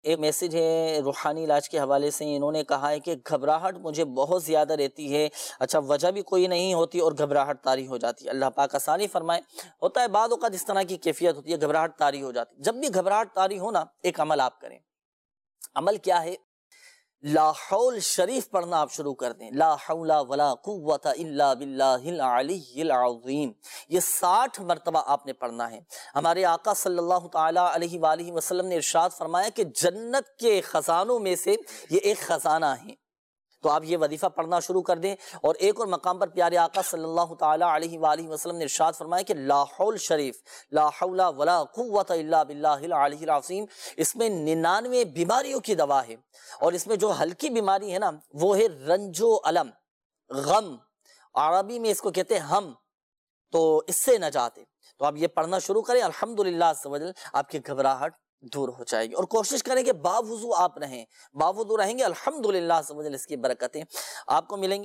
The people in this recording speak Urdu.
ایک میسیج ہے روحانی علاج کے حوالے سے، انہوں نے کہا ہے کہ گھبراہٹ مجھے بہت زیادہ رہتی ہے، اچھا وجہ بھی کوئی نہیں ہوتی اور گھبراہٹ طاری ہو جاتی ہے۔ اللہ پاک آسانی فرمائے۔ ہوتا ہے بعض اوقات اس طرح کی کیفیت ہوتی ہے، گھبراہٹ طاری ہو جاتی ہے۔ جب بھی گھبراہٹ طاری ہو نا، ایک عمل آپ کریں۔ عمل کیا ہے؟ لا حول شریف پڑھنا آپ شروع کر دیں۔ لا حول ولا قوت الا باللہ العلی العظیم، یہ 60 مرتبہ آپ نے پڑھنا ہے۔ ہمارے آقا صلی اللہ تعالی علیہ وآلہ وسلم نے ارشاد فرمایا کہ جنت کے خزانوں میں سے یہ ایک خزانہ ہے، تو آپ یہ وظیفہ پڑھنا شروع کر دیں۔ اور ایک اور مقام پر پیارے آقا صلی اللہ تعالی علیہ وآلہ وسلم نے ارشاد فرمایا کہ لا حول شریف، لا حول ولا قوت الا باللہ العلی العظیم، اس میں 99 بیماریوں کی دوا ہے، اور اس میں جو ہلکی بیماری ہے نا وہ ہے رنج و الم، غم، عربی میں اس کو کہتے ہیں ہم، تو اس سے نجات ہے۔ تو آپ یہ پڑھنا شروع کریں، الحمدللہ عز و جل آپ کی گھبراہٹ دور ہو جائے گی۔ اور کوشش کریں کہ باوضو آپ رہیں، باوضو رہیں گے الحمدللہ عز و جل اس کی برکتیں آپ کو ملیں گی۔